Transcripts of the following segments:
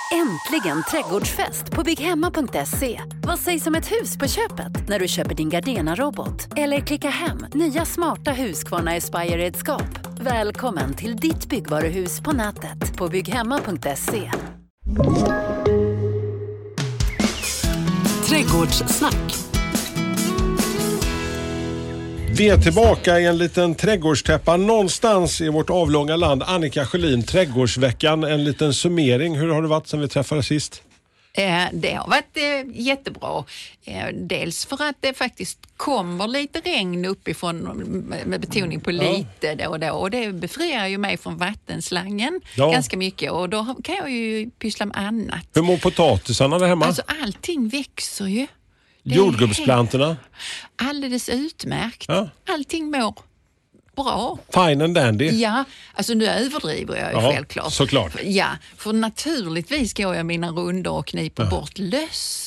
Äntligen trädgårdsfest på bygghemma.se. Vad sägs om ett hus på köpet när du köper din Gardena-robot? Eller klicka hem nya smarta Husqvarna Aspire-redskap. Välkommen till ditt byggvaruhus på nätet på bygghemma.se. Trädgårdssnack. Vi är tillbaka i en liten trädgårdstäppa någonstans i vårt avlånga land. Annika Sjölin, Trädgårdsveckan, en liten summering. Hur har det varit sedan vi träffades sist? Det har varit jättebra. Dels för att det faktiskt kommer lite regn uppifrån med betoning på lite då och då. Och det befriar ju mig från vattenslangen ganska mycket. Och då kan jag ju pyssla med annat. Hur mår potatisarna där hemma? Alltså allting växer ju. Jordgubbsplantorna? Alldeles utmärkt. Ja. Allting mår bra. Fine and dandy. Ja, alltså nu överdriver jag ju självklart. Såklart. Ja, för naturligtvis går jag mina rundor och kniper bort löss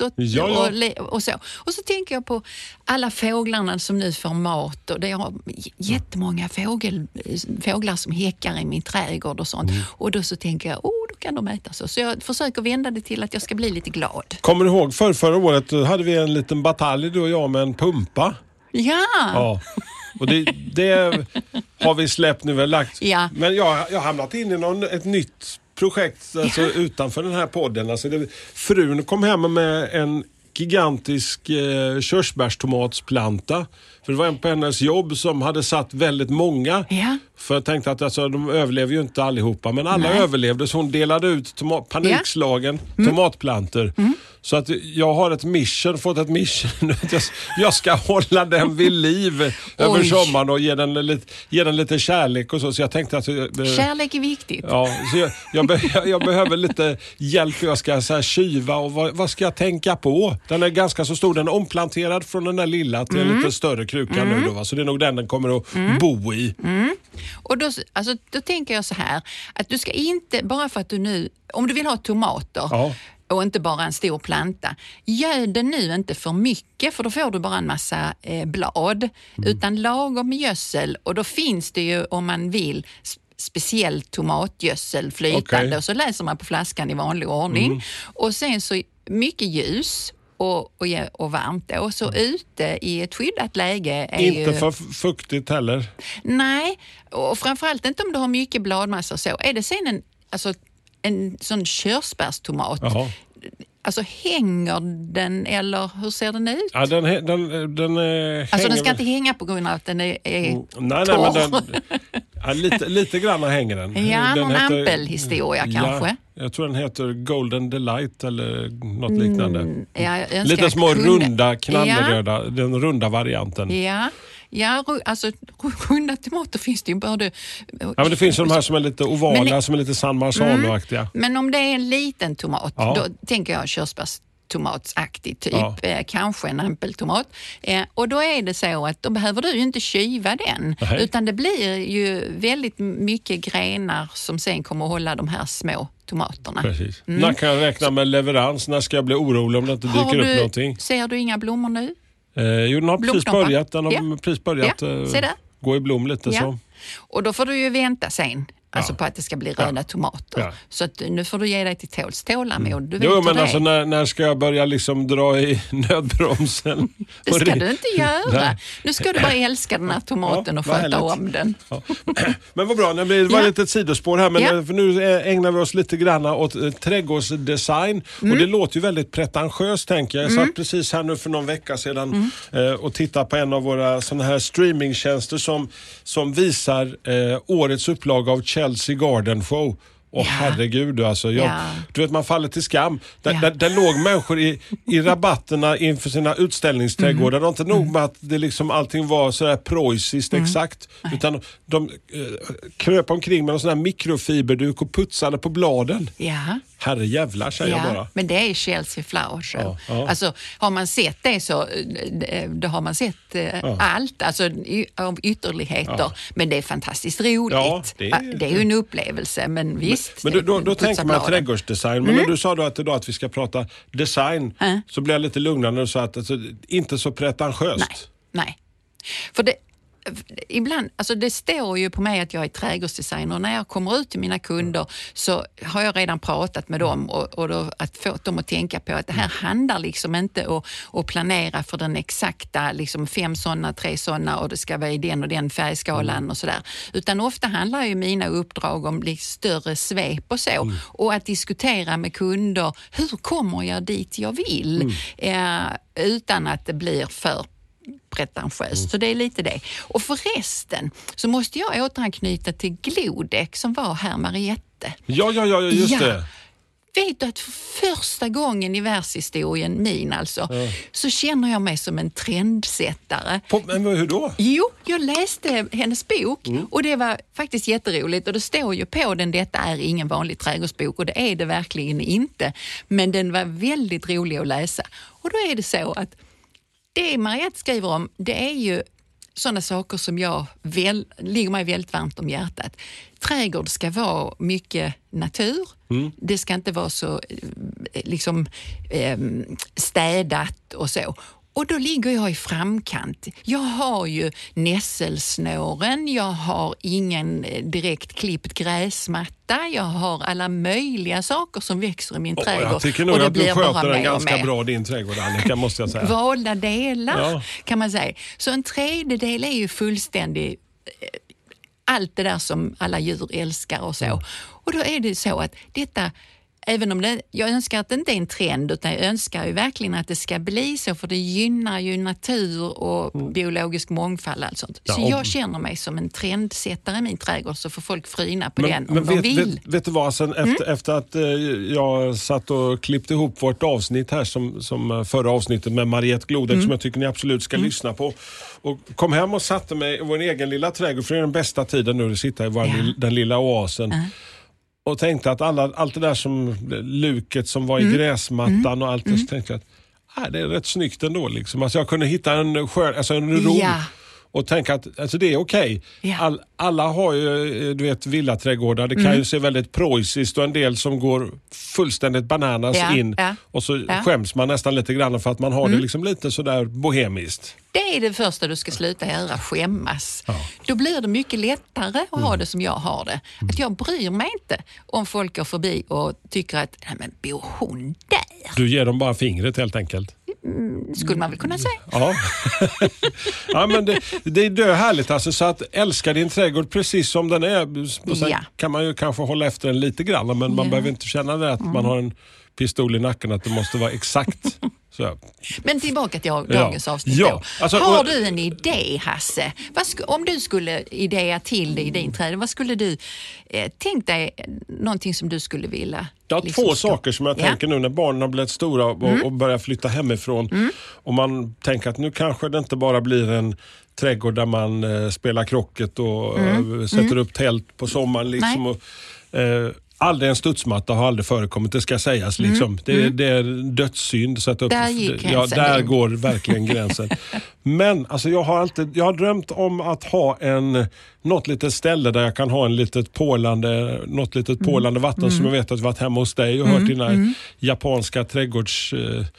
och så. Och så tänker jag på alla fåglarna som nu får mat. Och det är jättemånga fåglar som häckar i min trädgård och sånt. Och då så tänker jag, då kan de äta så. Så jag försöker vända det till att jag ska bli lite glad. Kommer du ihåg förra året hade vi en liten batalj du och jag med en pumpa? Ja. Och det har vi släppt nu, lagt. Ja. Men jag har hamnat in i ett nytt projekt utanför den här podden. Alltså frun kom hem med en gigantisk körsbärstomatsplanta. För det var en på hennes jobb som hade satt väldigt många. Ja. För jag tänkte att de överlever ju inte allihopa. Men alla överlevde, så hon delade ut panikslagen tomatplanter. Så att jag har fått ett mission. Jag ska hålla den vid liv över sommaren och ge den lite kärlek och så. Så jag tänkte att... Kärlek är viktigt. Ja, så jag behöver lite hjälp. Jag ska så här kyva och vad ska jag tänka på? Den är ganska så stor. Den är omplanterad från den där lilla till en lite större kruka nu då. Så det är nog den kommer att bo i. Och då tänker jag så här, att du ska inte, bara för att du nu, om du vill ha tomater och inte bara en stor planta, gör det nu inte för mycket, för då får du bara en massa blad, utan lagom med gödsel. Och då finns det ju, om man vill, speciell tomatgödsel flytande, och så läser man på flaskan i vanlig ordning. Och sen så mycket ljus och varmt då. Och så ute i ett skyddat läge är inte för fuktigt heller. Nej, och framförallt inte om du har mycket bladmassa och så. Är det sen en sån körsbärstomat, alltså hänger den eller hur ser den ut? Ja, den alltså den ska inte hänga på grund av att den är torr. Men lite grann hänger den. Ja, den någon ampelhistoria kanske. Jag tror den heter Golden Delight eller något liknande. Lite små runda, knallröda, den runda varianten. Ja, alltså runda tomater finns det ju både... Ja, men det finns de här som är lite ovala, som är lite San Marzano-aktiga. Men om det är en liten tomat, då tänker jag körsbärstomatsaktig typ, kanske en ampeltomat. Och då är det så att då behöver du ju inte kyva den, utan det blir ju väldigt mycket grenar som sen kommer att hålla de här små tomaterna. Precis. När kan jag räkna med leverans? När ska jag bli orolig om det inte dyker upp någonting? Ser du inga blommor nu? Den har precis börjat gå i blom lite så. Och då får du ju vänta sen. Alltså på att det ska bli röda tomater. Ja. Så att nu får du ge dig till tålamod. Alltså när ska jag börja liksom dra i nödbromsen? Det ska du inte göra. Nu ska du bara älska den här tomaten och sköta om den. Ja. Men vad bra, det var lite ett sidospår här. Men för nu ägnar vi oss lite grann åt trädgårdsdesign. Och det låter ju väldigt pretentiöst, tänker jag. Jag satt precis här nu för någon vecka sedan och tittade på en av våra såna här streamingtjänster som visar årets upplag av Chelsea Garden Show. Herregud, alltså. Du vet, man faller till skam. Där låg människor i rabatterna inför sina utställningsträdgårdar. Det var inte nog med att det liksom allting var sådär preussiskt exakt. Utan de kröp omkring med en sån här mikrofiberduk och putsade på bladen. Ja. Herre jävlar, säger jag bara. Men det är Chelsea Flower Show. Alltså, har man sett det så då har man sett allt, alltså av ytterligheter. Men det är fantastiskt roligt. Ja, det är ju en upplevelse, men visst. Men då tänker man trädgårdsdesign. Men när du sa då att vi ska prata design, så blir jag lite lugnare när du sa att inte så pretentiöst. Nej. För det ibland, alltså det står ju på mig att jag är trädgårdsdesigner. När jag kommer ut till mina kunder så har jag redan pratat med dem och då, att få dem att tänka på att det här handlar liksom inte att planera för den exakta liksom 5 sådana, 3 sådana och det ska vara i den och den färgskalan och sådär. Utan ofta handlar ju mina uppdrag om lite större svep och så. Och att diskutera med kunder, hur kommer jag dit jag vill? Utan att det blir för pretentiöst. Så det är lite det. Och förresten så måste jag återanknyta till Glodek som var här, Mariette. Ja, just det. Vet du att för första gången i världshistorien så känner jag mig som en trendsättare. Men hur då? Jo, jag läste hennes bok och det var faktiskt jätteroligt och det står ju på den, detta är ingen vanlig trädgårdsbok och det är det verkligen inte. Men den var väldigt rolig att läsa. Och då är det så att det Mariette skriver om, det är ju sådana saker som ligger mig väldigt varmt om hjärtat. Trädgård ska vara mycket natur. Det ska inte vara så liksom städat och så. Och då ligger jag i framkant. Jag har ju nässelsnåren, jag har ingen direkt klippt gräsmatta, jag har alla möjliga saker som växer i min trädgård. Jag tycker nog att du sköter den ganska bra, din trädgård, Annika, måste jag säga. Valda delar kan man säga. Så en tredjedel är ju fullständig allt det där som alla djur älskar och så. Och då är det så att detta, även om jag önskar att det inte är en trend, utan jag önskar ju verkligen att det ska bli så, för det gynnar ju natur och biologisk mångfald och allt sånt. Så jag känner mig som en trendsättare i min trädgård, så får folk fryna på den om de vill. Vet du vad, sen efter att jag satt och klippte ihop vårt avsnitt här som förra avsnittet med Mariette Glodek som jag tycker ni absolut ska lyssna på, och kom hem och satte mig i vår egen lilla trädgård, för det är den bästa tiden nu att sitta i den lilla oasen. Och tänkte att allt det där som luket som var i gräsmattan och allt det, så tänkte jag att det är rätt snyggt ändå liksom. Alltså jag kunde hitta en ro och tänka att alltså det är okej. Alla har ju, du vet, villaträdgårdar. Det kan ju se väldigt preussiskt och en del som går fullständigt bananas in. Och så skäms man nästan lite grann för att man har det liksom lite sådär bohemiskt. Det är det första du ska sluta göra, skämmas. Då blir det mycket lättare att ha det som jag har det. Att jag bryr mig inte om folk går förbi och tycker att, nej men bor hon där? Du ger dem bara fingret helt enkelt. Skulle man väl kunna säga. Ja, men det är härligt alltså, så att älska din trädgård precis som den är. Och sen kan man ju kanske hålla efter den lite grann, men man behöver inte känna det att man har en pistol i nacken, att det måste vara exakt så. Men tillbaka till dagens avsnitt då. Alltså, har du en idé, Hasse? Om du skulle idéa till det i din trädgård, vad skulle du tänk dig någonting som du skulle vilja? Jag har två saker som jag tänker nu när barnen har blivit stora och börjar flytta hemifrån. Och man tänker att nu kanske det inte bara blir en trädgård där man spelar krocket och sätter upp tält på sommaren liksom. Och, aldrig en studsmatta har aldrig förekommit, det ska sägas liksom. Det är dödssynd. Så att där går verkligen gränsen. Men alltså jag har drömt om att ha något litet ställe där jag kan ha något litet pålande vatten som jag vet att jag varit hemma hos dig och hört dina japanska trädgårds...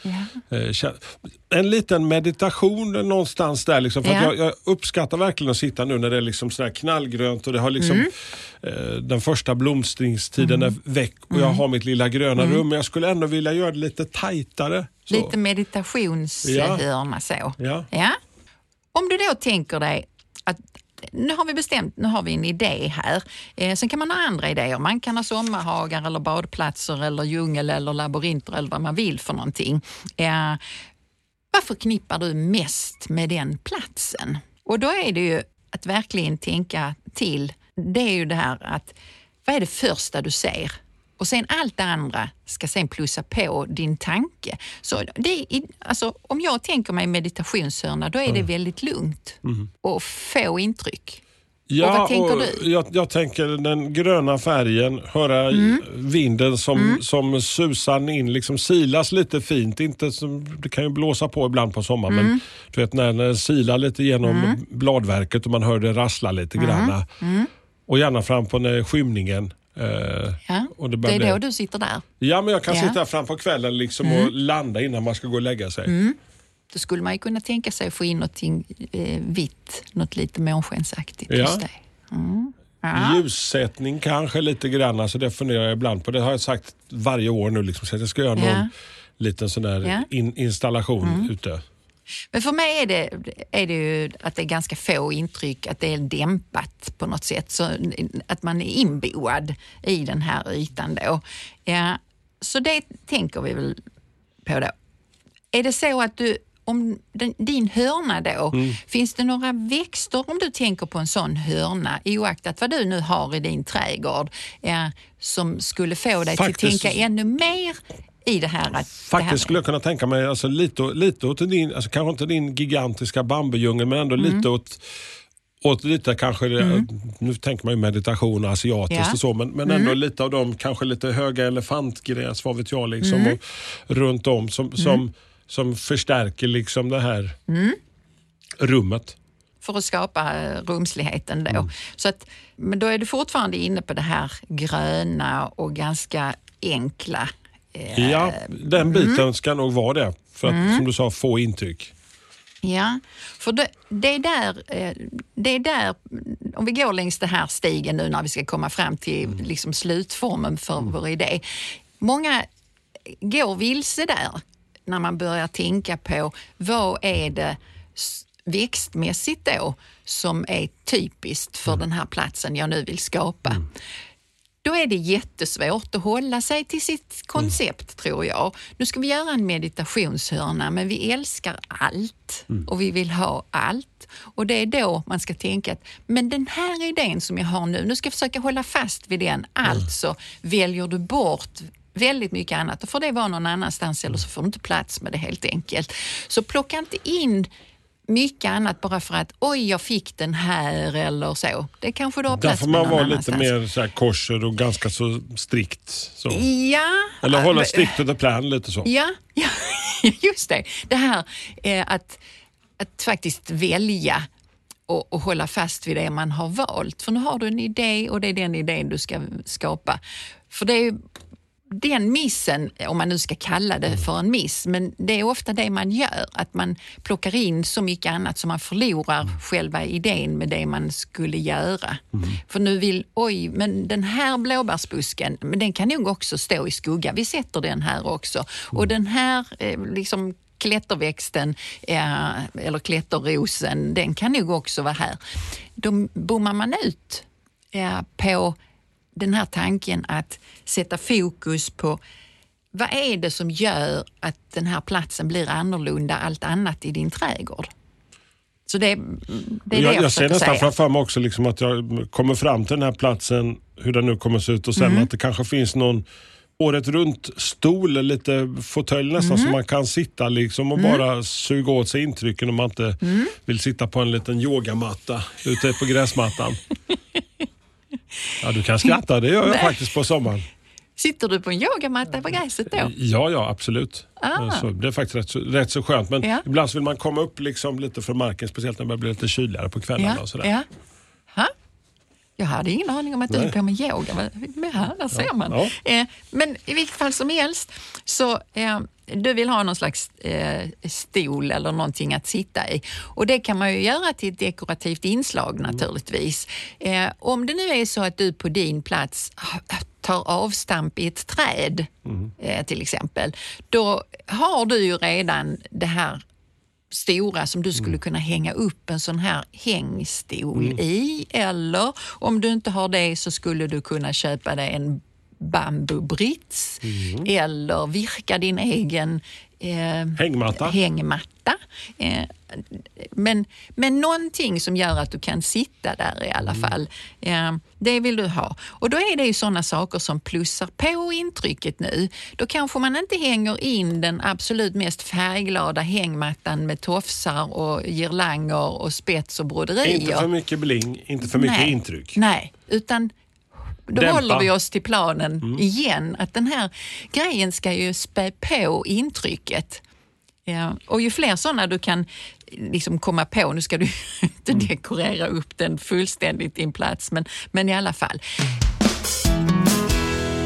en liten meditation någonstans där liksom, för att jag uppskattar verkligen att sitta nu när det är liksom sådär knallgrönt och det har liksom den första blomstringstiden är väck och jag har mitt lilla gröna rum, men jag skulle ändå vilja göra det lite tajtare. Så. Lite meditationshörna så. Ja. Om du då tänker dig att nu har vi en idé här. Sen kan man ha andra idéer. Man kan ha sommarhagar eller badplatser eller djungel eller labyrinter eller vad man vill för någonting. Vad förknippar du mest med den platsen? Och då är det ju att verkligen tänka till. Det är ju det här att vad är det första du ser? Och sen allt det andra ska sen plussa på din tanke. Så alltså, om jag tänker mig meditationshörna, då är det väldigt lugnt och få intryck. Ja, och vad tänker du? Jag tänker den gröna färgen, höra vinden som susar in, liksom silas lite fint. Inte som, det kan ju blåsa på ibland på sommaren, men du vet när det silar lite genom bladverket och man hör det rassla lite granna. Och gärna fram på skymningen. Och det är då du sitter där? Ja, men jag kan sitta fram på kvällen liksom och landa innan man ska gå och lägga sig. då skulle man ju kunna tänka sig att få in någonting vitt, något lite månskensaktigt hos dig. Ja. Ljussättning kanske lite grann, alltså det funderar jag ibland på. Det har jag sagt varje år nu liksom, så att jag ska göra någon liten sån där installation ute. Men för mig är det ju att det är ganska få intryck, att det är dämpat på något sätt, så att man är inboad i den här ytan då. Ja, så det tänker vi väl på då. Är det så att om din hörna då, finns det några växter om du tänker på en sån hörna, oaktat vad du nu har i din trädgård, som skulle få dig att tänka ännu mer i det här? Faktiskt skulle jag kunna tänka mig alltså, lite åt din, alltså, kanske inte din gigantiska bambudjungel, men ändå lite åt lite kanske, nu tänker man ju meditation asiatiskt och så, men ändå lite av dem, kanske lite höga elefantgräs, vad vet jag liksom, och runt om som förstärker liksom det här rummet. För att skapa rumsligheten då. Så att, men då är du fortfarande inne på det här gröna och ganska enkla. Ja, den biten ska nog vara det. För att, som du sa, få intryck. Ja, för det är där, om vi går längs det här stigen nu när vi ska komma fram till liksom slutformen för vår idé. Många går vilse där när man börjar tänka på vad är det växtmässigt då som är typiskt för den här platsen jag nu vill skapa. Då är det jättesvårt att hålla sig till sitt koncept, tror jag. Nu ska vi göra en meditationshörna, men vi älskar allt och vi vill ha allt. Och det är då man ska tänka att men den här idén som jag har nu ska jag försöka hålla fast vid den. Alltså väljer du bort väldigt mycket annat och får det vara någon annanstans eller så får du inte plats med det helt enkelt. Så plocka inte in mycket annat bara för att jag fick den här eller så. Det kanske du har plats med någon annanstans. Där får man vara lite mer så här korser och ganska så strikt. Så. Ja. Eller hålla strikt under plan lite så. Ja, just det. Det här att faktiskt välja och hålla fast vid det man har valt. För nu har du en idé och det är den idén du ska skapa. För det är ju den missen, om man nu ska kalla det för en miss, men det är ofta det man gör, att man plockar in så mycket annat så man förlorar själva idén med det man skulle göra. För nu men den här blåbärsbusken, men den kan nog också stå i skugga. Vi sätter den här också. Och den här liksom klätterväxten eller klätterrosen, den kan nog också vara här. Då bommar man ut på den här tanken att sätta fokus på vad är det som gör att den här platsen blir annorlunda allt annat i din trädgård. Så det är det jag ser nästan framför mig också liksom att jag kommer fram till den här platsen, hur den nu kommer se ut och sen att det kanske finns någon året runt stol eller lite fåtölj nästan som man kan sitta liksom och bara suga åt sig intrycken om man inte vill sitta på en liten yogamatta ute på gräsmattan. Ja, du kan skratta, det gör jag faktiskt på sommaren. Sitter du på en yogamatta på gräset då? Ja, absolut. Så det är faktiskt rätt så skönt. Men ibland så vill man komma upp liksom lite från marken, speciellt när det blir lite kyligare på kvällarna och sådär. Ja. Jag hade ingen aning om att du är på med yoga. Men där ser man. Ja. Men i vilket fall som helst så du vill ha någon slags stol eller någonting att sitta i. Och det kan man ju göra till ett dekorativt inslag naturligtvis. Om det nu är så att du på din plats tar avstamp i ett träd till exempel, då har du ju redan det här stora som du skulle kunna hänga upp en sån här hängstol i, eller om du inte har det så skulle du kunna köpa dig en bambubrits eller virka din egen hängmatta. Men någonting som gör att du kan sitta där i alla fall. Det vill du ha. Och då är det ju sådana saker som plussar på intrycket nu. Då kanske man inte hänger in den absolut mest färgglada hängmattan med tofsar och girlanger och spets och broderier. Inte för mycket bling, inte för mycket intryck. Nej, utan då håller vi oss till planen igen. Att den här grejen ska ju spä på intrycket. Ja, och ju fler sådana du kan liksom komma på, nu ska du inte dekorera upp den fullständigt i en plats, men i alla fall.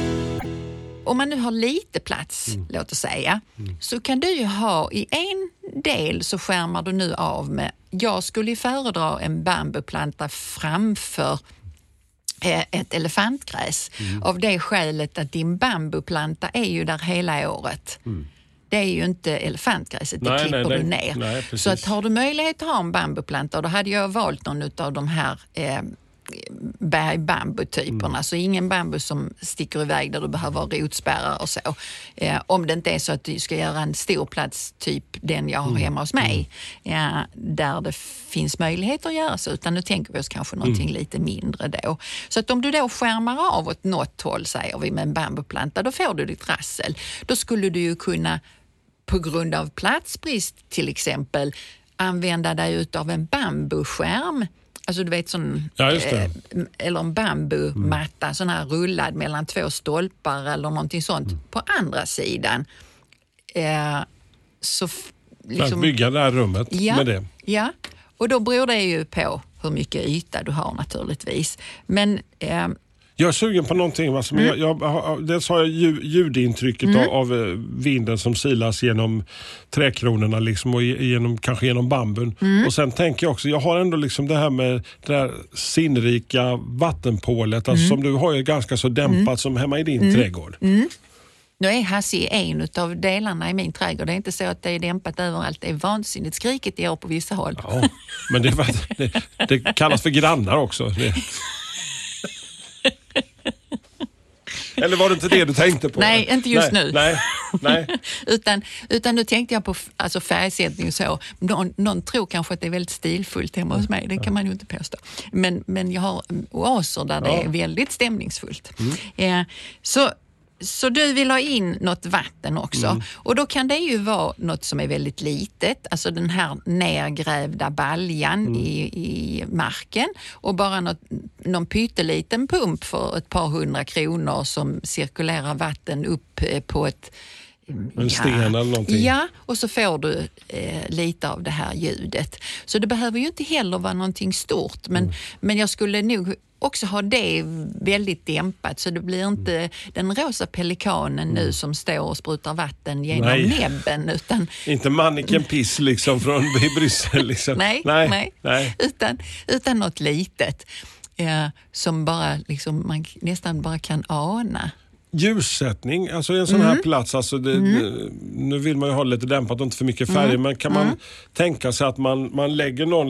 Om man nu har lite plats, låt oss säga, så kan du ju ha i en del så skärmar du nu av med, jag skulle föredra en bambuplanta framför ett elefantgräs. Av det skälet att din bambuplanta är ju där hela året. Det är ju inte elefantgräset, det klipper du ner. Nej, så att har du möjlighet att ha en bambuplanta, och då hade jag valt någon av de här bergbambutyperna. Så ingen bambu som sticker iväg där du behöver rotspärrar och så. Om det inte är så att du ska göra en stor plats, typ den jag har hemma hos mig, där det finns möjligheter att göra så, utan nu tänker vi oss kanske någonting lite mindre då. Så att om du då skärmar av åt något håll, säger vi, med en bambuplanta, då får du ditt rassel. Då skulle du ju kunna, på grund av platsbrist till exempel, använda dig utav en bambuskärm. Alltså du vet sån, eller en bambumatta, sån här rullad mellan 2 stolpar eller någonting sånt på andra sidan. Så att bygga det här rummet med det. Ja, och då beror det ju på hur mycket yta du har naturligtvis. Men jag är sugen på någonting. Dels har jag ljudintrycket av vinden som silas genom träkronorna liksom, och kanske genom bambun. Och sen tänker jag också, jag har ändå liksom det här med det här sinnrika vattenpålet, alltså, som du har ju ganska så dämpat som hemma i din trädgård. Nu är Hassi en av delarna i min trädgård. Det är inte så att det är dämpat överallt. Det är vansinnigt skrikigt i år på vissa håll. Ja, men det kallas för grannar också. Eller var det inte det du tänkte på? Nej, inte just nu. Nej. utan nu tänkte jag på färgsättning och så. Någon tror kanske att det är väldigt stilfullt hemma hos mig. Det kan man ju inte påstå. Men jag har oaser där det är väldigt stämningsfullt. Så du vill ha in något vatten också. Och då kan det ju vara något som är väldigt litet. Alltså den här nergrävda baljan i marken. Och bara någon pytteliten pump för ett par 100 kronor som cirkulerar vatten upp på en sten eller någonting. Ja, och så får du lite av det här ljudet. Så det behöver ju inte heller vara någonting stort. Men jag skulle nog också ha det väldigt dämpat, så det blir inte den rosa pelikanen nu som står och sprutar vatten genom näbben. Inte Manneken Piss liksom från Bryssel. Liksom. Nej. Utan något litet som bara liksom, man nästan bara kan ana. Ljussättning, alltså en sån här plats, alltså nu vill man ju ha lite dämpat och inte för mycket färger, men kan man tänka sig att man lägger någon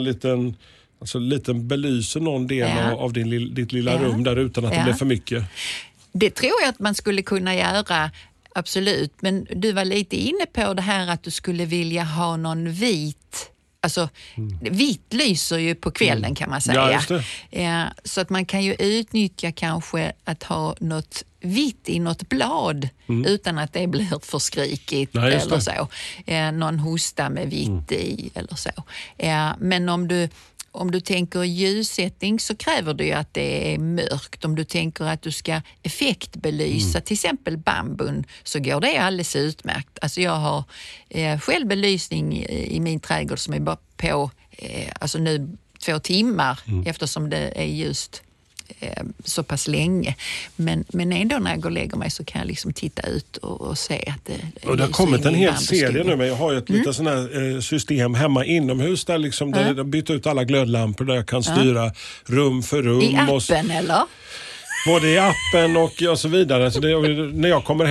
liten belyser någon del av ditt lilla rum där utan att det blir för mycket? Det tror jag att man skulle kunna göra, absolut. Men du var lite inne på det här att du skulle vilja ha någon vit. Alltså vitt lyser ju på kvällen kan man säga. Ja, just det. Så att man kan ju utnyttja kanske att ha något vitt i något blad utan att det blir för skrikigt eller så. Någon hosta med vitt i eller så. Men om du tänker ljussättning så kräver det ju att det är mörkt. Om du tänker att du ska effektbelysa till exempel bambun, så går det alldeles utmärkt. Alltså jag har själv belysning i min trädgård som är bara på alltså nu 2 timmar eftersom det är just så pass länge. Men ändå när jag går och lägger mig så kan jag liksom titta ut och se att det och det har kommit en hel serie nu, men jag har ju ett litet sån här system hemma inomhus där liksom där jag byter ut alla glödlampor där jag kan styra rum för rum. I appen eller? Både i appen och så vidare. Så när jag kommer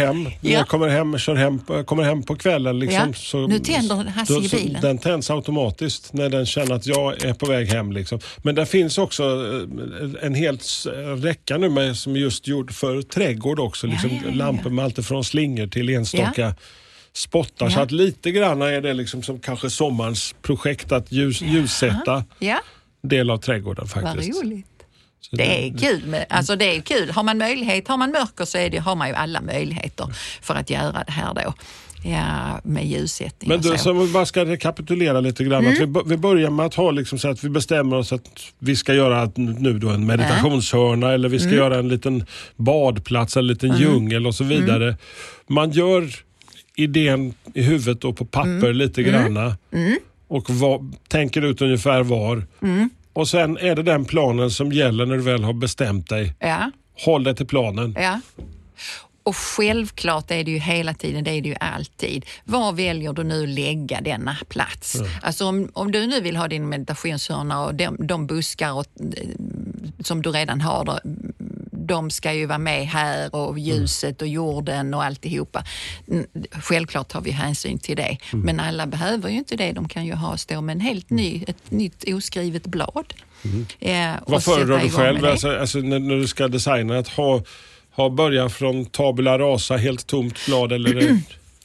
hem, kommer hem på kvällen liksom, så nu tänder Hasse i bilen. Den tänds automatiskt när den känner att jag är på väg hem liksom. Men det finns också en hel räcka nu med, som är just gjord för trädgård också liksom, lampor med allt från slingor till enstaka spottar, så att lite grann är det liksom som kanske sommarens projekt att ljussätta del av trädgården faktiskt. Vad roligt. Det är kul. Alltså det är kul. Har man mörker så har man ju alla möjligheter för att göra det här då. Ja, med ljussättning. Men du, så vi bara ska rekapitulera lite grann. Att vi börjar med att ha liksom så att vi bestämmer oss att vi ska göra nu då en meditationshörna eller vi ska göra en liten badplats, en liten djungel och så vidare. Man gör idén i huvudet och på papper lite granna och tänker ut ungefär var. Och sen är det den planen som gäller när du väl har bestämt dig. Ja. Håll dig till planen. Ja. Och självklart är det ju hela tiden, det är det ju alltid. Var väljer du nu lägga denna plats? Alltså om du nu vill ha din meditationshörna och de buskar som du redan har, de ska ju vara med här och ljuset och jorden och alltihopa. Självklart har vi hänsyn till det. Men alla behöver ju inte det. De kan ju stå med ett nytt oskrivet blad. Vad föredrar du själv alltså, när du ska designa att ha början från tabula rasa, helt tomt blad eller?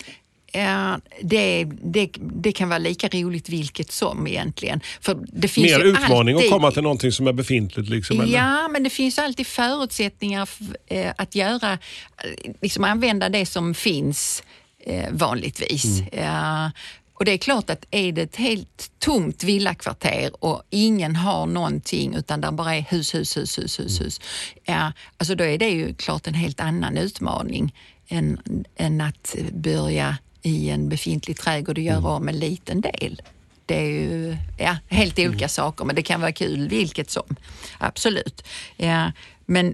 Det kan vara lika roligt vilket som egentligen. För det finns mer ju utmaning alltid, att komma till någonting som är befintligt liksom, eller? Ja, men det finns alltid förutsättningar att göra, liksom använda det som finns vanligtvis. Och det är klart att är det ett helt tomt villakvarter och ingen har någonting utan där bara är hus. Alltså då är det ju klart en helt annan utmaning än att börja i en befintlig trädgård och göra om en liten del. Det är ju helt olika saker, men det kan vara kul vilket som. Absolut. Men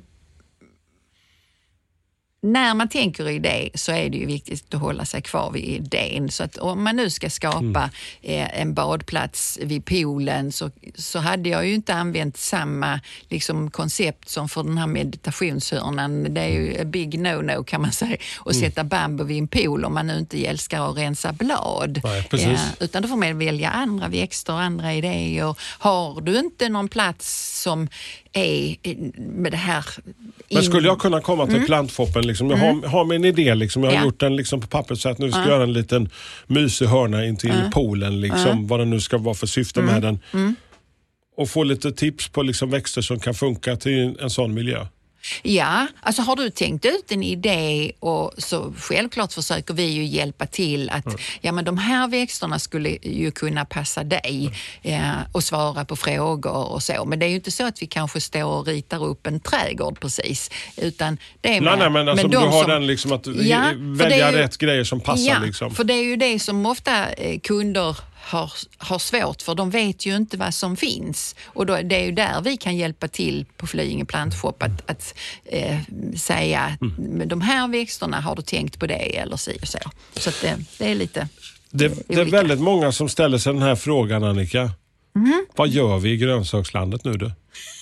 när man tänker i det så är det ju viktigt att hålla sig kvar vid idén. Så att om man nu ska skapa en badplats vid poolen så hade jag ju inte använt samma liksom, koncept som för den här meditationshörnan. Det är ju a big no-no kan man säga. Att sätta bambu vid en pool om man nu inte älskar att rensa blad. Nej, utan då får man välja andra växter och andra idéer. Har du inte någon plats som är med det här... Men skulle jag kunna komma till plantfoppen liksom, jag har min idé liksom, jag har gjort den liksom på pappret så att nu ska jag göra en liten mysig hörna in till poolen liksom, vad det nu ska vara för syfte med den. Och få lite tips på liksom växter som kan funka till en sån miljö. Ja, alltså har du tänkt ut en idé och så självklart försöker vi ju hjälpa till att men de här växterna skulle ju kunna passa dig och svara på frågor och så. Men det är ju inte så att vi kanske står och ritar upp en trädgård precis. Utan det är nej, men alltså, du har den liksom att välja rätt grejer som passar. Ja, liksom. För det är ju det som ofta kunder har svårt för. De vet ju inte vad som finns. Och då, det är ju där vi kan hjälpa till på Flyinge Plantshop att säga med de här växterna har du tänkt på det eller så. Så att det är lite det är väldigt många som ställer sig den här frågan, Annika. Vad gör vi i grönsakslandet nu då?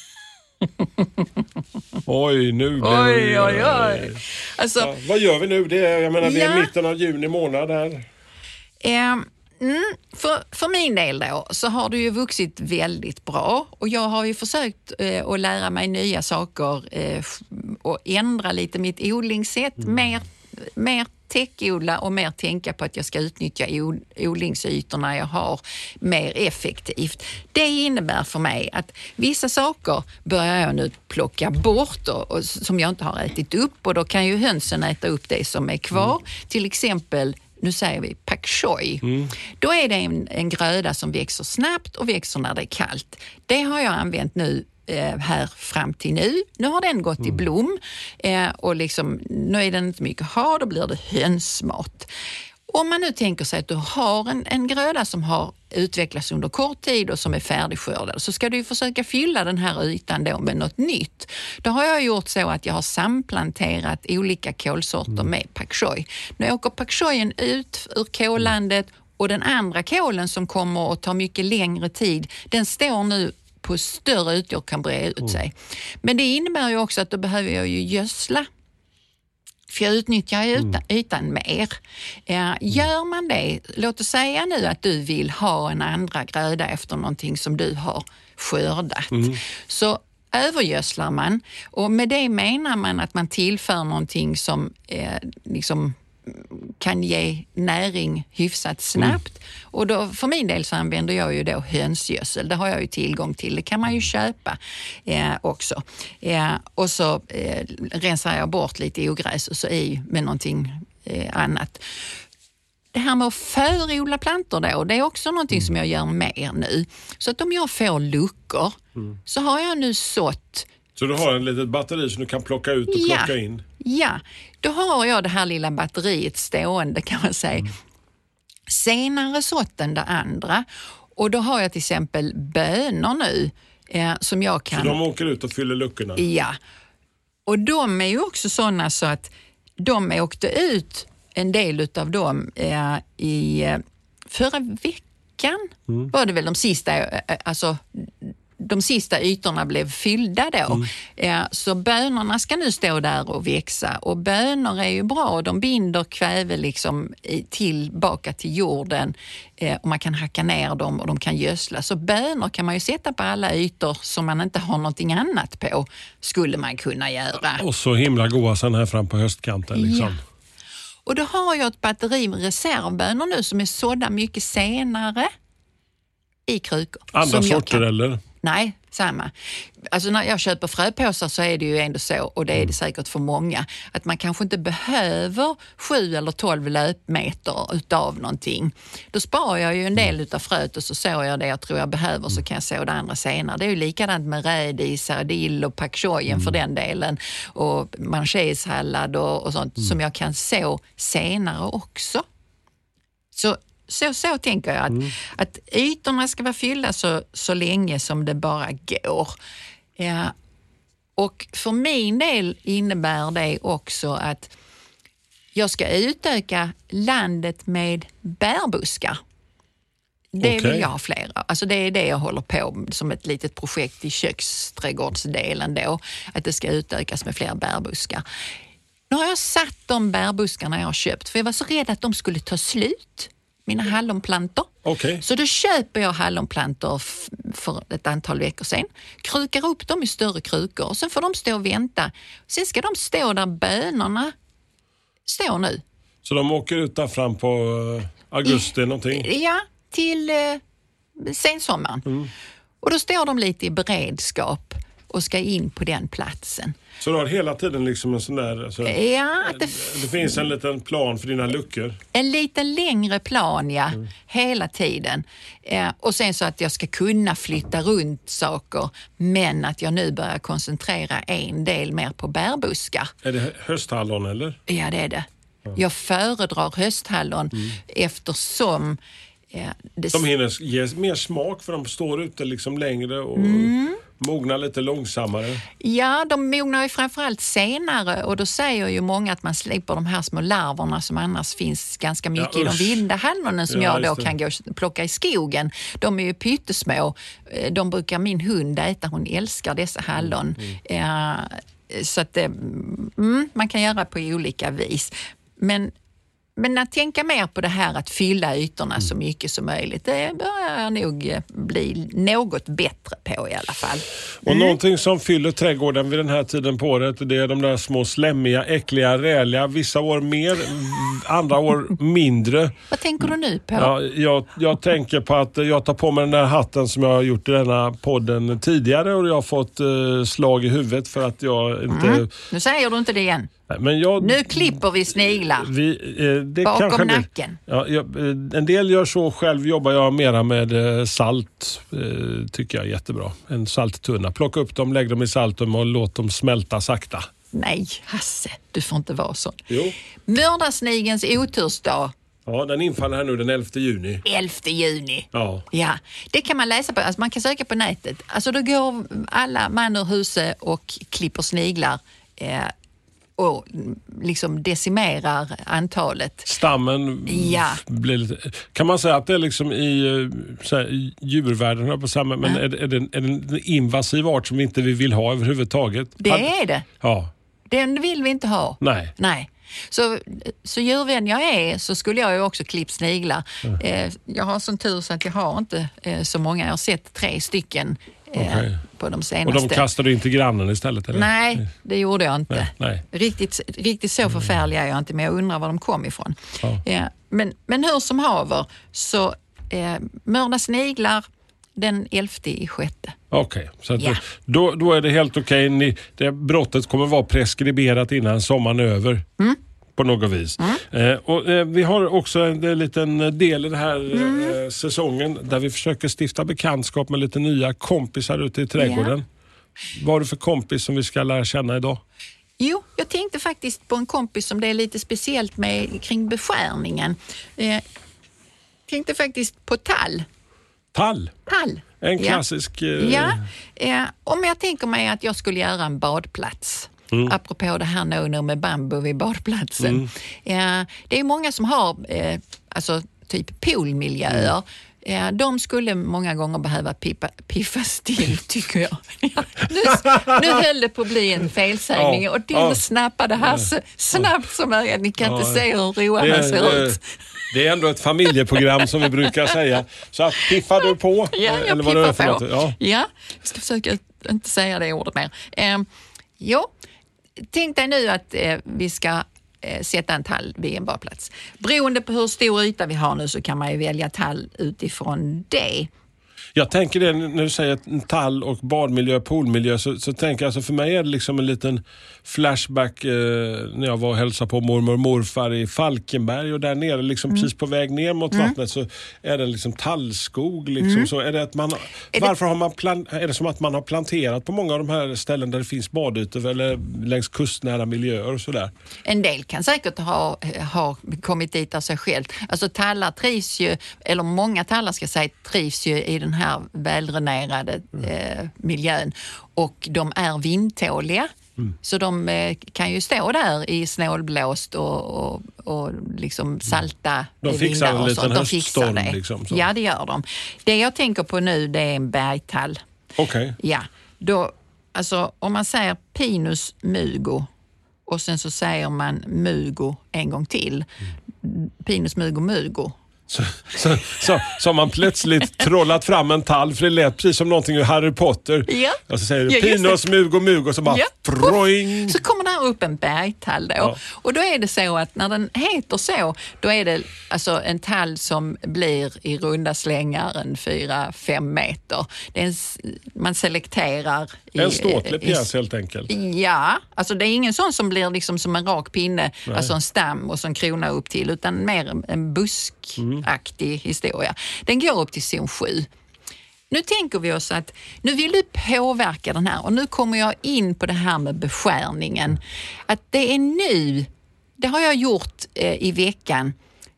Oj, nu oj. Alltså, vad gör vi nu? Det är mitten av juni månad här. För min del då så har det ju vuxit väldigt bra och jag har ju försökt att lära mig nya saker och ändra lite mitt odlingssätt, mer täckodla och mer tänka på att jag ska utnyttja odlingsytorna jag har mer effektivt. Det innebär för mig att vissa saker börjar jag nu plocka bort och som jag inte har ätit upp och då kan ju hönsen äta upp det som är kvar. Till exempel nu säger vi pak choi. Då är det en gröda som växer snabbt och växer när det är kallt. Det har jag använt nu här fram till nu. Nu har den gått i blom och liksom, nu är den inte mycket att ha, då blir det hönsmat. Om man nu tänker sig att du har en gröda som har utvecklats under kort tid och som är färdigskördad så ska du ju försöka fylla den här ytan då med något nytt. Då har jag gjort så att jag har samplanterat olika kolsorter med pak choi. Nu åker pak choien ut ur kollandet och den andra kolen som kommer att ta mycket längre tid, den står nu på större ytor och kan breda ut sig. Men det innebär ju också att då behöver jag ju gödsla. För jag utnyttjar ytan mer. Gör man det, låt oss säga nu att du vill ha en andra gröda efter någonting som du har skördat. Så övergödslar man och med det menar man att man tillför någonting som liksom kan ge näring hyfsat snabbt. Och då, för min del så använder jag ju då hönsgödsel. Det har jag ju tillgång till. Det kan man ju köpa också. Och så rensar jag bort lite ogräs och så i med någonting annat. Det här med att förodla plantor då, det är också någonting som jag gör mer nu. Så att om jag får luckor så har jag nu sått. Så du har en litet batteri som du kan plocka ut och plocka in? Ja, då har jag det här lilla batteriet stående kan man säga. Senare såtten det andra. Och då har jag till exempel bönor nu som jag kan... Så de åker ut och fyller luckorna? Ja, och de är ju också sådana så att de åkte ut en del av dem i förra veckan. Var det väl de sista ytorna blev fyllda då. Så bönorna ska nu stå där och växa. Och bönor är ju bra. De binder kväve liksom tillbaka till jorden. Och man kan hacka ner dem och de kan gödsla. Så bönor kan man ju sätta på alla ytor som man inte har någonting annat på. Skulle man kunna göra. Och så himla goda sen här fram på höstkanten liksom. Ja. Och då har jag ett batteri med reservbönor nu som är sådda mycket senare i krukor. Andra sorter eller? Nej, samma. Alltså när jag köper fröpåsar så är det ju ändå så, och det är det säkert för många, att man kanske inte behöver 7 eller 12 löpmeter utav någonting. Då sparar jag ju en del utav fröet och så sår jag det jag tror jag behöver, så kan jag så det andra senare. Det är ju likadant med rädis, dill och pak choyen för den delen, och manchésallad och sånt som jag kan så senare också. Så tänker jag att ytorna ska vara fyllda så länge som det bara går. Ja. Och för min del innebär det också att jag ska utöka landet med bärbuskar. Det vill jag ha flera. Alltså det är det jag håller på som ett litet projekt i köksträdgårdsdelen då. Att det ska utökas med fler bärbuskar. Nu har jag satt de bärbuskarna jag har köpt, för jag var så rädd att de skulle ta slut. Mina hallonplantor. Okay. Så då köper jag hallonplantor för ett antal veckor sedan. Krukar upp dem i större krukor och sen får de stå och vänta. Sen ska de stå där bönorna står nu. Så de åker ut där fram på augusti någonting? Ja, till sensommaren. Och då står de lite i beredskap och ska in på den platsen. Så du har hela tiden liksom en sån där... Alltså, det finns en liten plan för dina luckor? En lite längre plan, ja. Hela tiden. Och sen så att jag ska kunna flytta runt saker, men att jag nu börjar koncentrera en del mer på bärbuskar. Är det hösthallon eller? Ja, det är det. Jag föredrar hösthallon eftersom... De hinner ge mer smak för de står ute liksom längre och mognar lite långsammare. Ja, de mognar ju framförallt senare, och då säger ju många att man slipper de här små larverna som annars finns ganska mycket i de vilda hallonen som jag då kan gå och plocka i skogen. De är ju pyttesmå. De brukar min hund äta, hon älskar dessa hallon. Så att man kan göra på olika vis. Men att tänka mer på det här att fylla ytorna så mycket som möjligt, det börjar jag nog bli något bättre på i alla fall. Och någonting som fyller trädgården vid den här tiden på året, det är de där små slämmiga, äckliga, räliga. Vissa år mer, andra år mindre. Vad tänker du nu på? Ja, jag tänker på att jag tar på mig den där hatten som jag har gjort i denna podden tidigare, och jag har fått slag i huvudet för att jag inte... Nu säger du inte det igen. Men nu klipper vi sniglar bakom nacken. En del gör så, själv jobbar jag mera med salt, tycker jag är jättebra. En salttunna. Plocka upp dem, lägg dem i saltum och låt dem smälta sakta. Nej, Hasse, du får inte vara sån. Jo. Mördarsnigens otursdag. Ja, den infaller här nu den 11 juni. 11 juni. Ja. Det kan man läsa på, alltså man kan söka på nätet. Alltså då går alla man ur huset och klipper sniglar och liksom decimerar antalet. Stammen blir lite... Kan man säga att det är liksom i djurvärlden på samma, men är det en invasiv art som inte vi vill ha överhuvudtaget? Det är det. Ja. Den vill vi inte ha. Nej. Så djurvän jag är, så skulle jag ju också klippa sniglar. Jag har sån tur så att jag har inte så många. Jag har sett 3 stycken på de senaste. Och de kastade du inte grannen istället? Eller? Nej, det gjorde jag inte. Nej. Riktigt så förfärlig är jag inte, men jag undrar var de kom ifrån. Ja. Men hur som haver, så mörda sniglar den 11/6. Okej, så att då är det helt okej. Det brottet kommer vara preskriberat innan sommaren är över. På något vis. Vi har också en liten del i den här säsongen där vi försöker stifta bekantskap med lite nya kompisar ute i trädgården. Vad har du för kompis som vi ska lära känna idag? Jo, jag tänkte faktiskt på en kompis som det är lite speciellt med kring beskärningen. Tänkte faktiskt på tall. Tall? En klassisk... Om jag tänker mig att jag skulle göra en badplats. apropå det här nu med bambu vid badplatsen. Det är många som har alltså typ poolmiljöer. De skulle många gånger behöva piffas till, tycker jag. Nu höll det på att bli en felsägning och den snappade här så snabbt som möjligt. Ni kan inte se hur roarna ser ut. Det är ändå ett familjeprogram som vi brukar säga. Så att piffar du på? Ja, jag eller piffar vad på. Ja, jag ska försöka inte säga det ordet mer. Tänk dig nu att vi ska sätta en tall vid en badplats. Beroende på hur stor yta vi har nu så kan man ju välja tall utifrån det. Jag tänker det när du säger tall och badmiljö, poolmiljö så tänker jag, alltså för mig är det liksom en liten flashback när jag var och hälsade på mormor och morfar i Falkenberg och där nere liksom precis på väg ner mot vattnet så är det liksom tallskog liksom. Så är det att man är det som att man har planterat på många av de här ställen där det finns badytor eller längs kustnära miljöer och sådär. En del kan säkert ha kommit dit av sig själv. Alltså tallar trivs ju, eller många tallar ska säga trivs ju i den här välrenerade miljön och de är vindtåliga. Så de kan ju stå där i snålblåst och liksom salta de fixar vindar en liten höststorm. Det. Liksom, så. Ja, det gör de. Det jag tänker på nu, det är en bergtall. Okej. Ja, då, alltså om man säger Pinus mugo och sen så säger man mugo en gång till. Pinus mugo. Så man plötsligt trollat fram en tall, för det lät precis som någonting ur Harry Potter. Ja. Och så säger du Pinus mugo och så bara froing. Så kommer där upp en bergtall då. Ja. Och då är det så att när den heter så, då är det alltså en tall som blir i runda slängar en 4-5 meter. Man selekterar. En ståtlig pjäs helt enkelt. Ja, alltså det är ingen sån som blir liksom som en rak pinne, alltså en stam och så en krona upp till, utan mer en buskaktig historia. Den går upp till zon 7. Nu tänker vi oss att nu vill du påverka den här och nu kommer jag in på det här med beskärningen. Att det är nu, det har jag gjort i veckan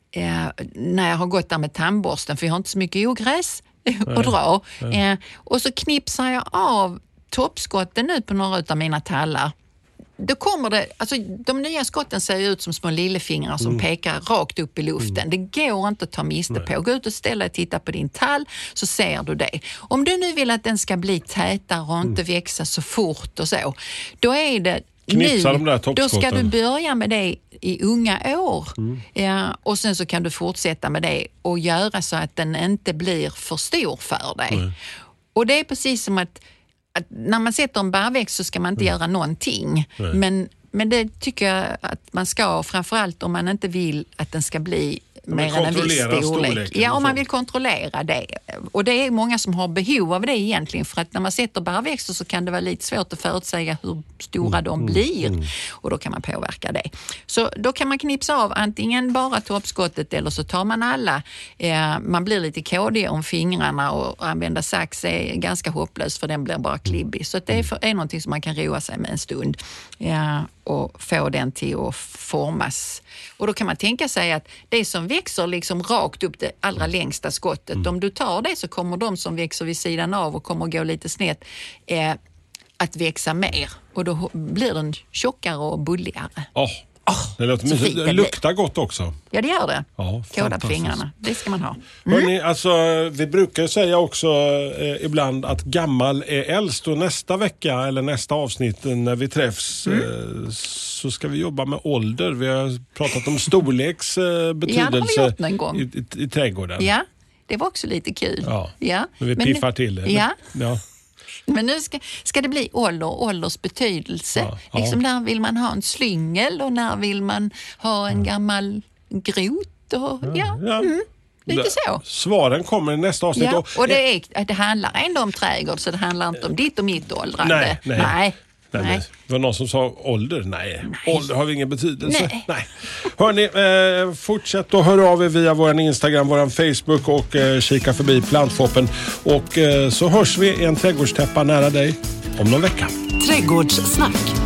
när jag har gått där med tandborsten, för jag har inte så mycket ogräs att dra. Och så knipsar jag av toppskotten nu på några av mina tallar. Då kommer det, alltså de nya skotten ser ut som små lillefingrar som pekar rakt upp i luften. Det går inte att ta miste på. Gå ut och ställa och titta på din tall så ser du det. Om du nu vill att den ska bli tätare och inte växa så fort och så, då är det knipsa de där toppskotten. Då ska du börja med det i unga år. Och sen så kan du fortsätta med det och göra så att den inte blir för stor för dig. Och det är precis som att när man sätter en barrväxt så ska man inte göra någonting. Men det tycker jag att man ska, framförallt om man inte vill att den ska bli mer än en viss storlek. Ja, om man vill kontrollera det. Och det är många som har behov av det egentligen, för att när man sätter barrväxter så kan det vara lite svårt att förutsäga hur stora de blir. Och då kan man påverka det. Så då kan man knipsa av antingen bara toppskottet eller så tar man alla. Man blir lite kodig om fingrarna och använda sax är ganska hopplöst, för den blir bara klibbig. Så det är någonting som man kan roa sig med en stund. Och få den till att formas. Och då kan man tänka sig att det som växer liksom rakt upp det allra längsta skottet, om du tar det så kommer de som växer vid sidan av och kommer att gå lite snett att växa mer. Och då blir den tjockare och bulligare. Det låter mysigt. Det luktar gott också. Ja, det gör det. Koda på fingrarna. Det ska man ha. Hörrni, alltså, vi brukar säga också ibland att gammal är äldst, och nästa vecka eller nästa avsnitt när vi träffs så ska vi jobba med ålder. Vi har pratat om storleks betydelse i trädgården. Ja, det var också lite kul. Men vi piffar till det. Ja. Men nu ska det bli ålders betydelse. Liksom när vill man ha en slyngel och när vill man ha en gammal grot och lite så. Svaren kommer i nästa avsnitt. Ja, och det handlar ändå om trädgård, så det handlar inte om ditt och mitt åldrande. Nej. Det var någon som sa ålder. Nej. Ålder har ingen betydelse. Nej. Hörrni, fortsätt att höra av er via vår Instagram, vår Facebook och kika förbi Plantshoppen. Och så hörs vi i en trädgårdstäppa nära dig om någon vecka. Trädgårdssnack.